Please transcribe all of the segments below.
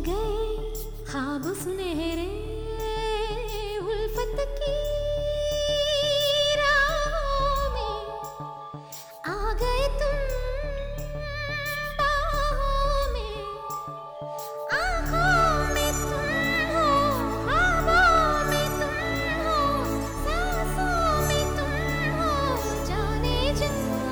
गए ख्वाब सुनहरे उल्फत की राहों में, आ गए तुम बाहों में, आँखों में तुम हो, ख्वाबों में तुम हो, सांसों में तुम हो, जाने जा।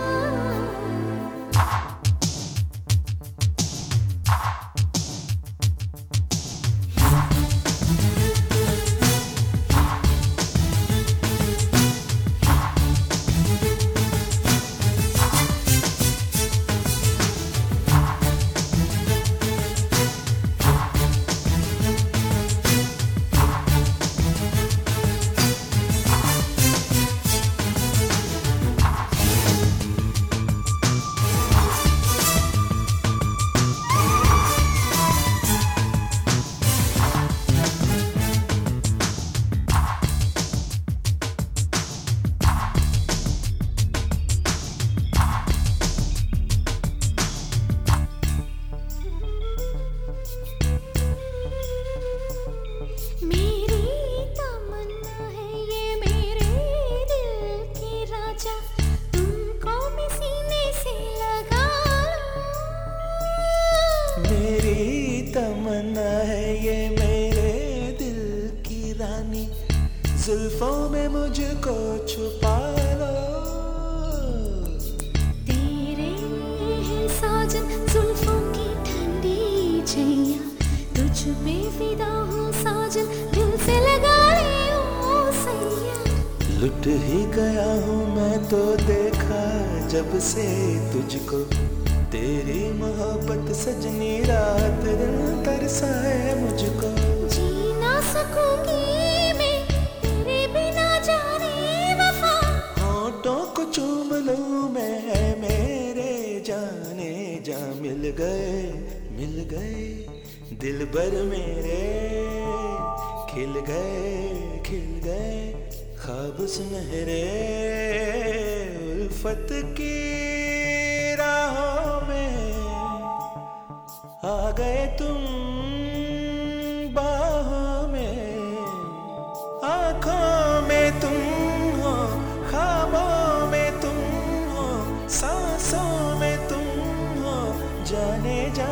मेरी तमन्ना है ये मेरे दिल की रानी, जुल्फों में मुझको छुपा लो। तेरे हैं साजन जुल्फों की ठंडी छैया, तुझ पे फिदा हूँ साजन, दिल से लगा ले ओ सैया। लुट ही गया हूँ मैं तो देखा जब से तुझको, तेरी मोहब्बत सजनी रात दिन तरसाए मुझको। जी ना सकूंगी मैं तेरे बिना जाने वफा, होठों को चूम लूं मैं मेरे जाने जा। मिल गए दिल भर मेरे, खिल गए ख्वाब सुनहरे उल्फत की राहों में, आ गए तुम बाहों में, आँखों में तुम हो, ख्वाबों में तुम हो, सांसों में तुम हो, जाने जा।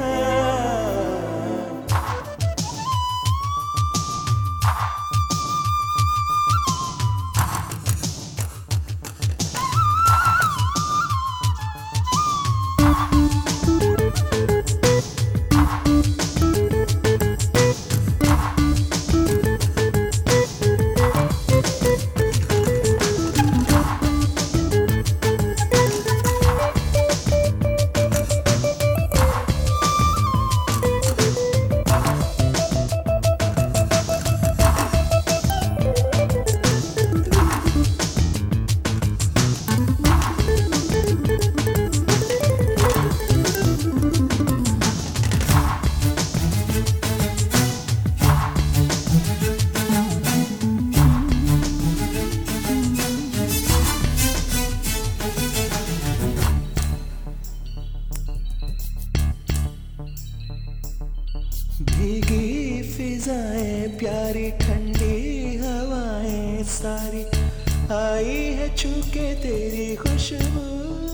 भीगी फिजाएं प्यारी ठंडी हवाएं सारी, आई है छूके तेरी खुशबू।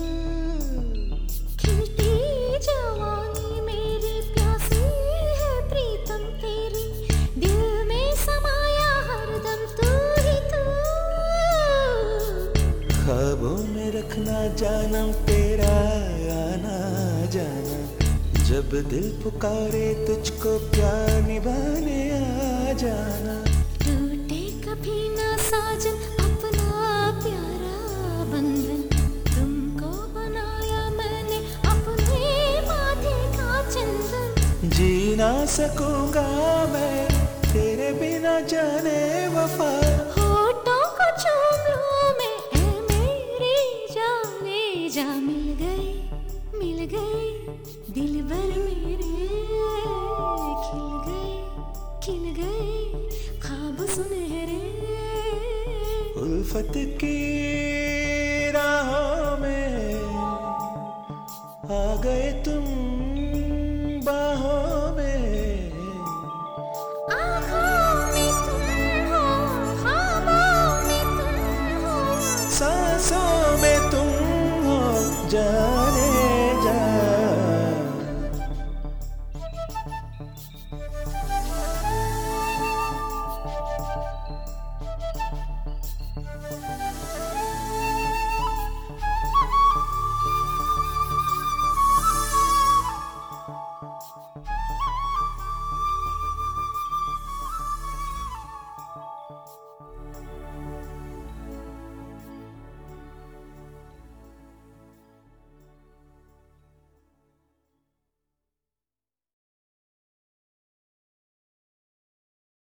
खिलती जवानी मेरी प्यासी है प्रीतम तेरी, दिल में समाया हरदम तू ही तू। ख्वाबों में रखना जानम तेरा आना जाना, जब दिल पुकारे तुझको प्यार निभाने आ जाना। टूटे कभी ना साजन अपना प्यारा बंधन, तुमको बनाया मैंने अपने माथे का चंदन। जी ना सकूंगा मैं तेरे बिना जाने वफा, होठों को चूम लूं मैं ऐ मेरी जाने जा। मिल गए दिल भर मेरे, खिल गए ख्वाब सुनहरे उल्फत की राहों में, आ गए तुम